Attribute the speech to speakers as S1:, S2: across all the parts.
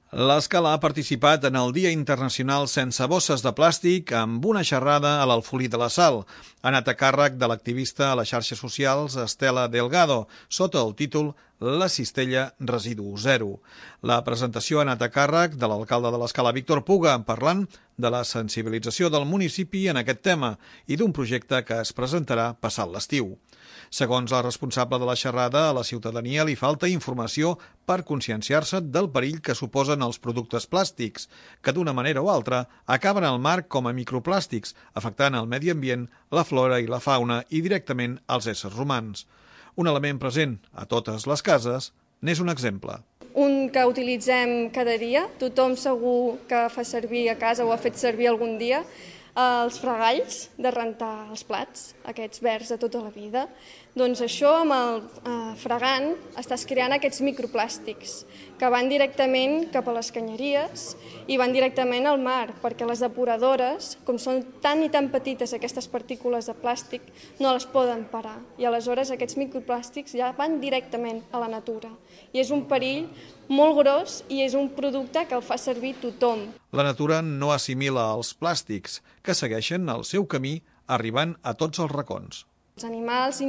S1: L'Escala ha participat en el Dia Internacional Sense Bosses de Plàstic amb una xerrada a l'Alfolí de la Sal. Ha anat a càrrec de l'activista a les xarxes socials Estela Delgado, sota el títol La cistella residu zero. La presentació ha anat a càrrec de l'alcalde de l'Escala, Víctor Puga, parlant de la sensibilització del municipi en aquest tema i d'un projecte que es presentarà passat l'estiu. Segons la responsable de la xerrada, a la ciutadania li falta informació per conscienciar-se del perill que suposen els productes plàstics, que d'una manera o altra acaben al mar com a microplàstics, afectant el medi ambient, la flora i la fauna i directament als éssers humans. Un element present a totes les cases n'és un exemple.
S2: Un que utilitzem cada dia, tothom segur que fa servir a casa o ha fet servir algun dia, els fregalls de rentar els plats, aquests verds de tota la vida. Doncs això, amb el fregant, estàs creant aquests microplàstics que van directament cap a les canyeries i van directament al mar, perquè les depuradores, com són tan i tan petites aquestes partícules de plàstic, no les poden parar. I aleshores aquests microplàstics ja van directament a la natura. I és un perill molt gros i és un producte que el fa servir tothom.
S1: La natura no assimila els plàstics, que segueixen el seu camí arribant a tots els racons.
S2: Els animals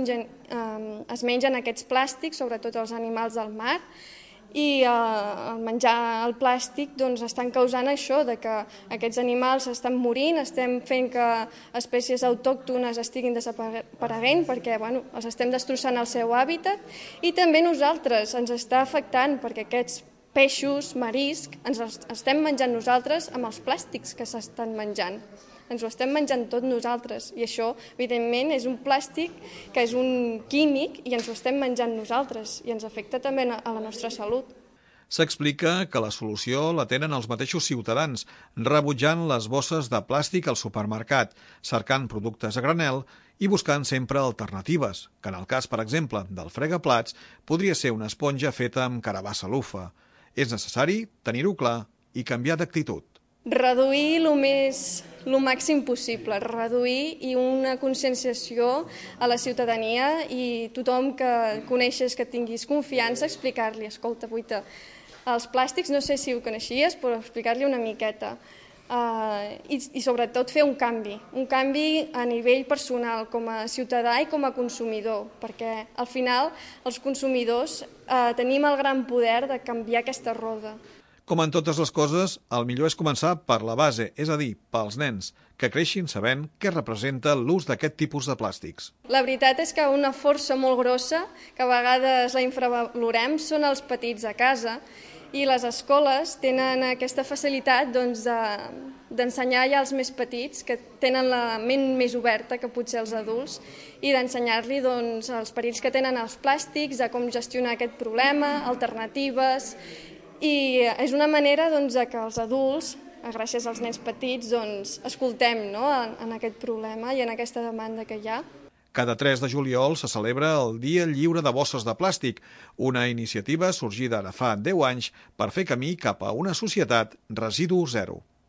S2: es mengen aquests plàstics, sobretot els animals del mar, i al menjar el plàstic estan causant això, de que aquests animals estan morint, estem fent que espècies autòctones estiguin desapareguent perquè els estem destrossant el seu hàbitat, i també nosaltres ens està afectant perquè aquests peixos, mariscs, ens els estem menjant nosaltres amb els plàstics que s'estan menjant. Ens ho estem menjant tot nosaltres i això, evidentment, és un plàstic que és un químic i ens ho estem menjant nosaltres i ens afecta també a la nostra salut.
S1: S'explica que la solució la tenen els mateixos ciutadans, rebutjant les bosses de plàstic al supermercat, cercant productes a granel i buscant sempre alternatives, que en el cas, per exemple, del fregaplats, podria ser una esponja feta amb carabassa lufa. És necessari tenir-ho clar i canviar d'actitud.
S2: Reduir el màxim possible, reduir i una conscienciació a la ciutadania i tothom que coneixes, que tinguis confiança, explicar-li, escolta, Buita, els plàstics no sé si ho coneixies, però explicar-li una miqueta. I sobretot fer un canvi a nivell personal, com a ciutadà i com a consumidor, perquè al final els consumidors tenim el gran poder de canviar aquesta roda.
S1: Com en totes les coses, el millor és començar per la base, és a dir, pels nens, que creixin sabent què representa l'ús d'aquest tipus de plàstics.
S2: La veritat és que una força molt grossa, que a vegades la infravalorem, són els petits a casa, i les escoles tenen aquesta facilitat d'ensenyar ja als més petits, que tenen la ment més oberta que potser els adults, i d'ensenyar-li els perills que tenen els plàstics, de com gestionar aquest problema, alternatives. I és una manera que els adults, gràcies als nens petits, escoltem en aquest problema i en aquesta demanda que hi ha.
S1: Cada 3 de juliol se celebra el Dia Lliure de Bosses de Plàstic, una iniciativa sorgida ara fa 10 anys per fer camí cap a una societat residu zero.